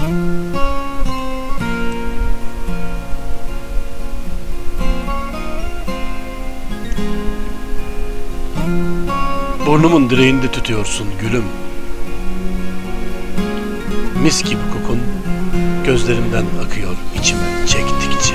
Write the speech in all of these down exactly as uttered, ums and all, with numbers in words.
Burnumun direğinde tutuyorsun gülüm. Mis gibi kokun gözlerimden akıyor içime çektikçe.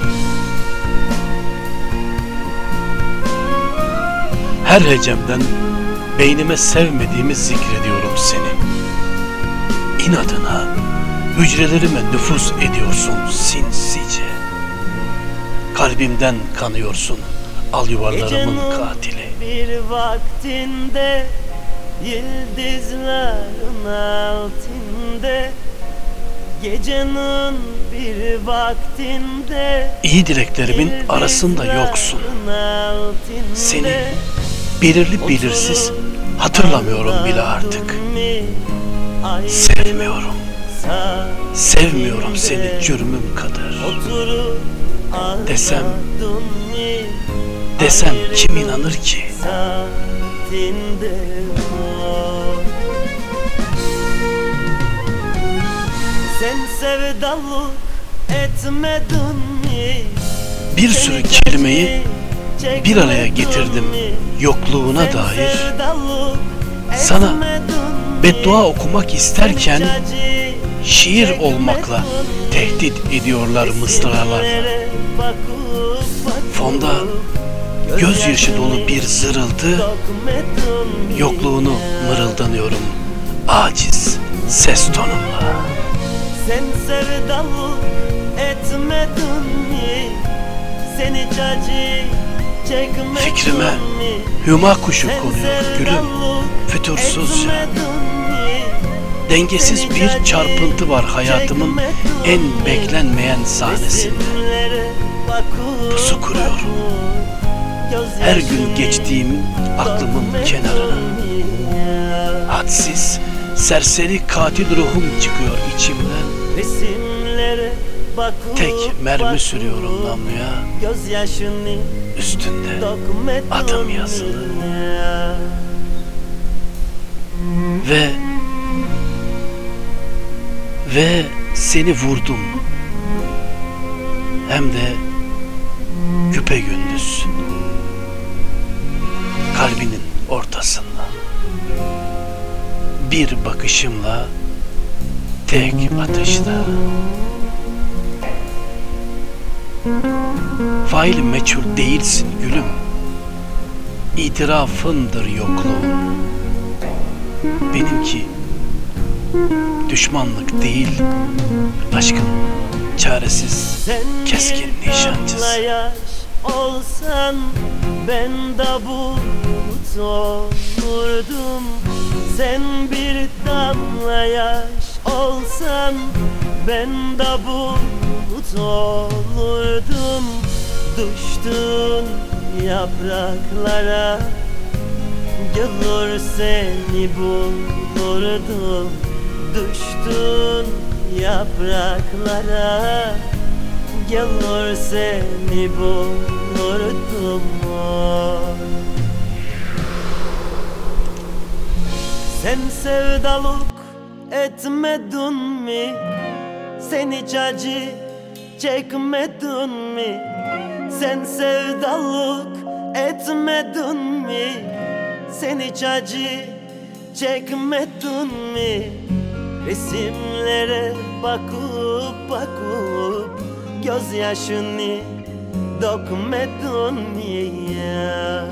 Her hecemden beynime sevmediğimi zikrediyorum seni. İnadına hücrelerime nüfuz ediyorsun sinsice. Kalbimden kanıyorsun al yuvarlarımın katili. Bir vaktinde yıldızların altında, gecenin bir vaktinde İyi dileklerimin arasında yoksun. Seni belirli belirsiz hatırlamıyorum bile artık. Sevmiyorum. Sevmiyorum seni cürmüm kadar. Desem Desem kim inanır ki? Sen sevdalık etmedin mi? Bir sürü kelimeyi bir araya getirdim yokluğuna dair. Sana beddua okumak isterken şiir olmakla tehdit ediyorlar mısralar. Fonda gözyaşı dolu bir zırıltı, yokluğunu mırıldanıyorum aciz ses tonumla. Sen sevdalık etmedin mi? Sen hiç acı çekmedin mi? Fikrime hüma kuşu konuyor gülüm fütursuzca. Dengesiz bir çarpıntı var hayatımın en beklenmeyen sahnesinde. Pusu kuruyorum her gün geçtiğim aklımın kenarına. Hadsiz, serseri katil ruhum çıkıyor içimden. Tek mermi sürüyorum namluya, üstünde adım yazılı. Ve Ve seni vurdum. Hem de güpegündüz. Kalbinin ortasında. Bir bakışımla tek atışta. Fail meçhul değilsin gülüm. İtirafındır yokluğun. Benimki düşmanlık değil, aşkın çaresiz, keskin nişancısı. Sen bir yaş olsan ben de bulut olurdum. Sen bir damla yaş olsan ben de bulut olurdum. Düştün yapraklara, gelir seni bulurdum. Düştün yapraklara, gelir seni bulurdum. Sen sevdalık etmedin mi? Sen hiç acı çekmedin mi? Sen sevdalık etmedin mi? Sen hiç acı çekmedin mi? Resimlere bakıp bakıp gözyaşını dökmedin mi yar?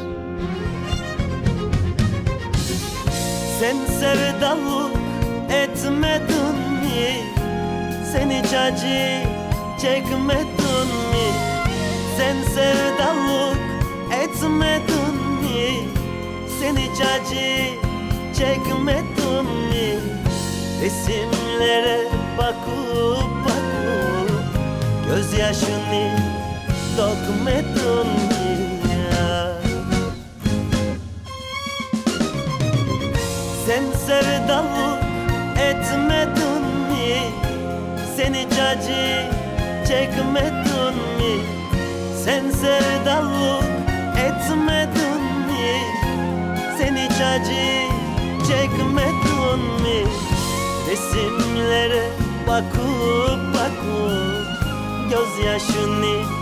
Sen sevdalık etmedin mi? Sen hiç acı çekmedin mi? Sen sevdalık etmedin mi? Sen hiç acı çekmedin mi? Resimlere bakıp bakıp gözyaşını dökmedin mi ya? Sen sevdalık etmedin mi? Sen hiç acı çekmedin mi? Sen sevdalık etmedin mi? Sen hiç acı çekmedin mi? Resimlere Bakıp bakıp gözyaşını